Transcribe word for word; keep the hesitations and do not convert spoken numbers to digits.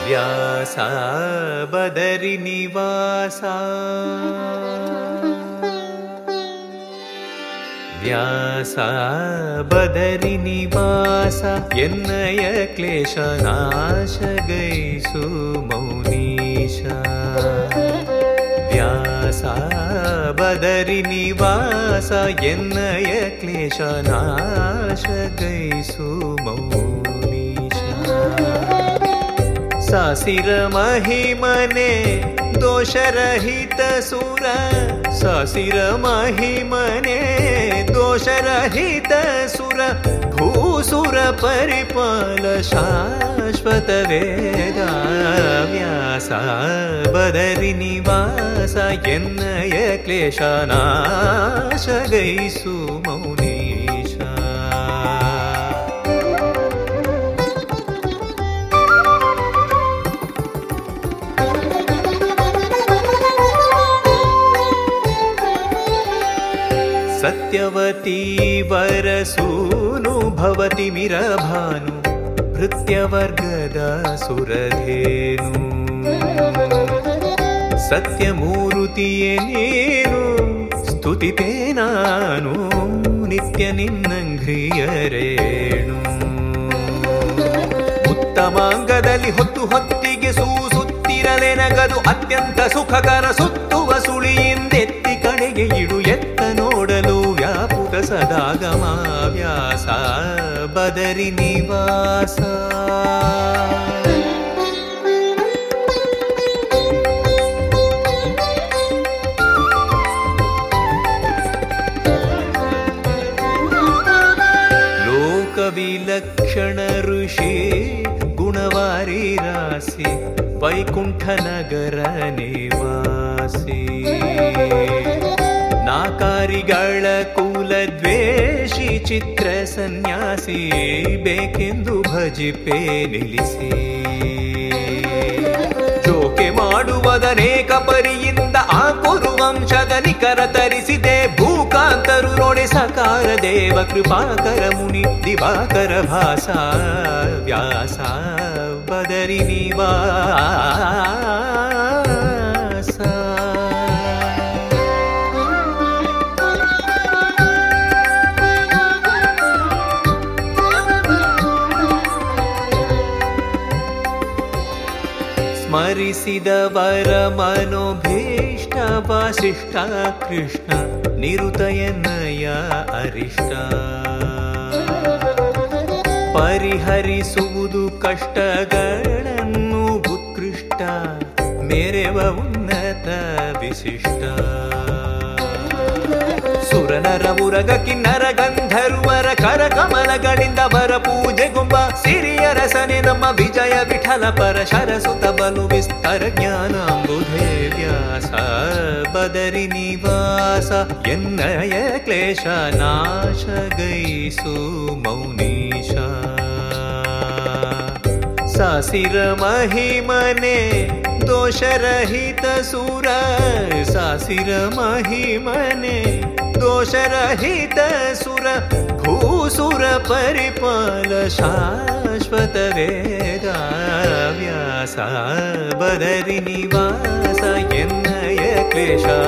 ವ್ಯಾಸ ಬದರಿ ನಿವಾಸ ವ್ಯಾಸ ಬದರಿ ನಿವಾಸ ಎನ್ನಯ ಕ್ಲೇಶ ನಾಶ ಗೈಸು ಮೌನೀಶ ವ್ಯಾಸ ಬದರಿ ನಿವಾಸ ಎನ್ನಯ ಕ್ಲೇಶ ನಾಶ ಗೈಸು ಮೌನೀಶ ಸಾಸಿರ ಮಹಿಮನೆ ದೋಷರಹಿತ ಸುರ ಸಾಸಿರ ಮಹಿಮನೆ ದೋಷರಹಿತ ಸುರ ಭೂಸುರ ಪರಿಪಾಲ ಶಾಶ್ವತ ವೇದ ವ್ಯಾಸ ಬದರಿ ನಿವಾಸ ಎನ್ನಯ ಕ್ಲೇಶ ನಾಶ ಗೈಸು ಮೌನೀಶ ಸತ್ಯವತಿ ವರಸೂನು ಭವತಿ ಮಿರಭಾನು ಭೃತ್ಯವರ್ಗದ ಸುರಧೇನು ಸತ್ಯಮೂರುತಿಯೇ ನೀನು ಸ್ತುತಿತೇ ನಾನು ನಿತ್ಯ ನಿನ್ನಂಘ್ರಿಯರೇಣು ಉತ್ತಮಾಂಗದಲ್ಲಿ ಹೊತ್ತು ಹೊತ್ತಿಗೆ ಸೂಸುತ್ತಿರಲೆನಗದು ಅತ್ಯಂತ ಸುಖಕರ ಸುತ್ತುವ ಸುಳಿಯಿಂದೆತ್ತಿ ಕಡೆಗೆ ಇಡು ಎತ್ತ ನೋಡಲು ವ್ಯಾಪುತ ಸದಾಗಮ ವ್ಯಾಸ ಬದರಿ ನಿವಾಸ ಲೋಕವಿಲಕ್ಷಣ ಋಷಿ ಗುಣವಾರಿ ರಾಸಿ ವೈಕುಂಠ ನಗರ ನಿವಾಸಿ ನಾಕಾರಿಗಳ ಕುಲ ದ್ವೇಷಿ ಚಿತ್ರ ಸನ್ಯಾಸಿ ಬೇಕೆಂದು ಭಜಿಪೆ ನಿಲ್ಲಿಸಿ ಜೋಕೆ ಮಾಡುವುದನೇಕ ಪರಿಯಿಂದ ಆ ಕುರುವಂಶದ ನಿಕರ ತರಿಸಿದೆ ಭೂಕಾಂತರು ನೋಡಿ ಸಕಾರ ದೇವ ಕೃಪಾಕರ ಮುನಿ ದಿವಾಕರ ಭಾಸ ವ್ಯಾಸ ಬದರಿ ನಿವಾಸ ಸ್ಮರಿಸಿದವರ ಮನೋಭೀಷ್ಟ ವಾಸಿಷ್ಠ ಕೃಷ್ಣ ನಿರುತಯನಯ ಅರಿಷ್ಟ ಪರಿಹರಿಸುವುದು ಕಷ್ಟಗಳನ್ನು ಉತ್ಕೃಷ್ಟ ಮೇರೆವ ಉನ್ನತ ವಿಶಿಷ್ಟ ಸುರನರ ಉರಗ ಕಿನ್ನರ ಗಂಧರ್ವರ ಕರ ಕಮಲಗಳಿಂದ ಬರ ಪೂಜೆಗುಂಬ ಸಿರಿಯ ರಸನೆ ನಮ್ಮ ವಿಜಯ ವಿಠಲ ಪರ ಶರಸುತ ಬಲು ವಿಸ್ತರ ಜ್ಞಾನಾಂಬುಧೇ ವ್ಯಾಸ ಬದರಿ ನಿವಾಸ ಎನ್ನಯ ಕ್ಲೇಶ ನಾಶ ಗೈಸು ಮೌನೀಶ ಸಾಸಿರ ಮಹಿಮನೆ ದೋಷರಹಿತ ಸುರ ಸಾಸಿರ ಮಹಿಮನೆ ದೋಷರಹಿತ ಸುರ ಭೂಸುರ ಪರಿಪಾಲ ಶಾಶ್ವತ ವೇದ ವ್ಯಾಸ ಬದರಿ ನಿವಾಸ ಎನ್ನಯ ಕ್ಲೇಶ